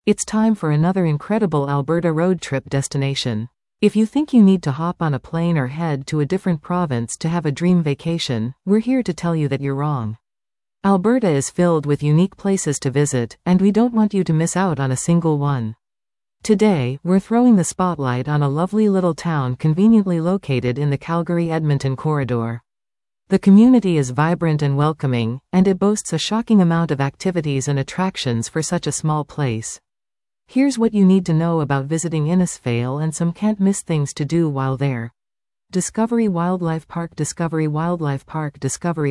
It's time for another incredible Alberta road trip destination. If you think you need to hop on a plane or head to a different province to have a dream vacation, we're here to tell you that you're wrong. Alberta is filled with unique places to visit, and we don't want you to miss out on a single one. Today, we're throwing the spotlight on a lovely little town conveniently located in the Calgary-Edmonton corridor. The community is vibrant and welcoming, and it boasts a shocking amount of activities and attractions for such a small place. Here's what you need to know about visiting Innisfail and some can't-miss things to do while there. Discovery Wildlife Park. Discovery Wildlife Park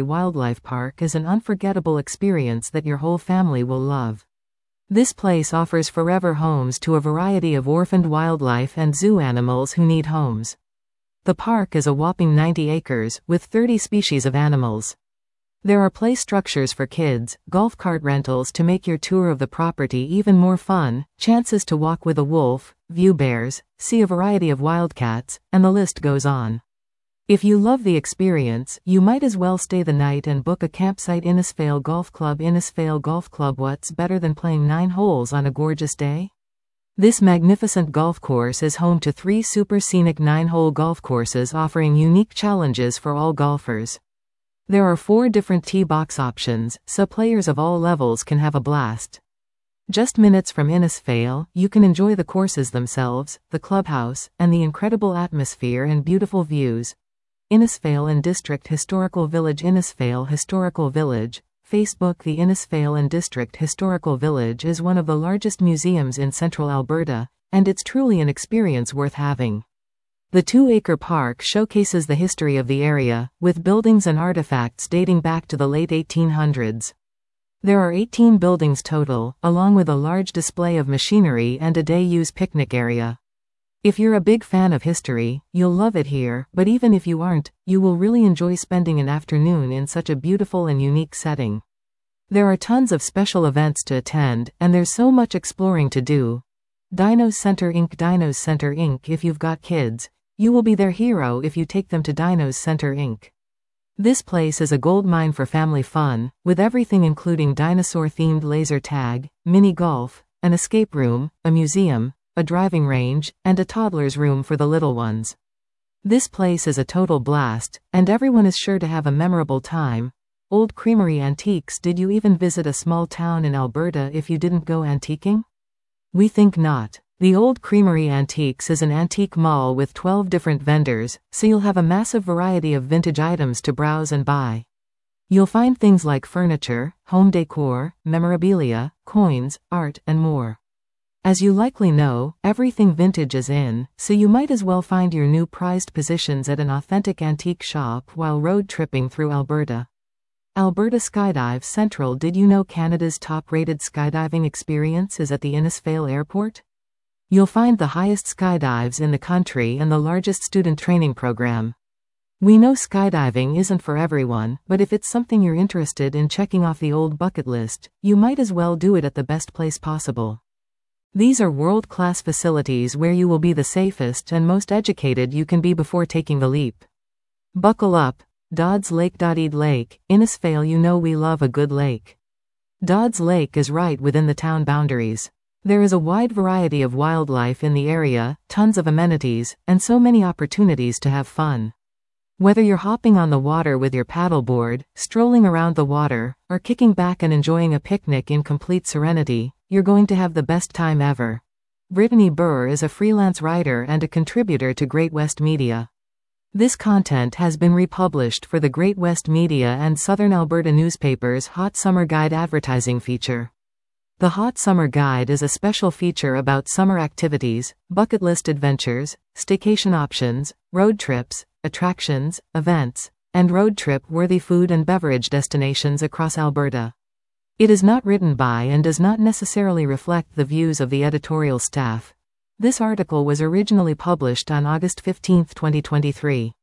is an unforgettable experience that your whole family will love. This place offers forever homes to a variety of orphaned wildlife and zoo animals who need homes. The park is a whopping 90 acres, with 30 species of animals. There are play structures for kids, golf cart rentals to make your tour of the property even more fun, chances to walk with a wolf, view bears, see a variety of wildcats, and the list goes on. If you love the experience, you might as well stay the night and book a campsite. Innisfail Golf Club. Innisfail Golf Club. What's better than playing 9 holes on a gorgeous day? This magnificent golf course is home to 3 super scenic 9-hole golf courses offering unique challenges for all golfers. There are 4 different tee box options, so players of all levels can have a blast. Just minutes from Innisfail, you can enjoy the courses themselves, the clubhouse, and the incredible atmosphere and beautiful views. Innisfail and District Historical Village. Innisfail Historical Village. Facebook. The Innisfail and District Historical Village is one of the largest museums in central Alberta, and it's truly an experience worth having. The 2-acre park showcases the history of the area, with buildings and artifacts dating back to the late 1800s. There are 18 buildings total, along with a large display of machinery and a day-use picnic area. If you're a big fan of history, you'll love it here, but even if you aren't, you will really enjoy spending an afternoon in such a beautiful and unique setting. There are tons of special events to attend, and there's so much exploring to do. Dinos Center Inc. Dinos Center Inc. If you've got kids, you will be their hero if you take them to Dinos Center Inc. This place is a goldmine for family fun, with everything including dinosaur-themed laser tag, mini golf, an escape room, a museum, a driving range, and a toddler's room for the little ones. This place is a total blast, and everyone is sure to have a memorable time. Old Creamery Antiques. Did you even visit a small town in Alberta if you didn't go antiquing? We think not. The Old Creamery Antiques is an antique mall with 12 different vendors, so you'll have a massive variety of vintage items to browse and buy. You'll find things like furniture, home decor, memorabilia, coins, art, and more. As you likely know, everything vintage is in, so you might as well find your new prized possessions at an authentic antique shop while road tripping through Alberta. Alberta Skydive Central. Did you know Canada's top-rated skydiving experience is at the Innisfail Airport? You'll find the highest skydives in the country and the largest student training program. We know skydiving isn't for everyone, but if it's something you're interested in checking off the old bucket list, you might as well do it at the best place possible. These are world-class facilities where you will be the safest and most educated you can be before taking the leap. Buckle up. Dodds Lake. Dodds Lake. Innisfail. You know we love a good lake. Dodds Lake is right within the town boundaries. There is a wide variety of wildlife in the area, tons of amenities, and so many opportunities to have fun. Whether you're hopping on the water with your paddleboard, strolling around the water, or kicking back and enjoying a picnic in complete serenity, you're going to have the best time ever. Brittany Burr is a freelance writer and a contributor to Great West Media. This content has been republished for the Great West Media and Southern Alberta newspapers' Hot Summer Guide advertising feature. The Hot Summer Guide is a special feature about summer activities, bucket list adventures, staycation options, road trips, attractions, events, and road trip-worthy food and beverage destinations across Alberta. It is not written by and does not necessarily reflect the views of the editorial staff. This article was originally published on August 15, 2023.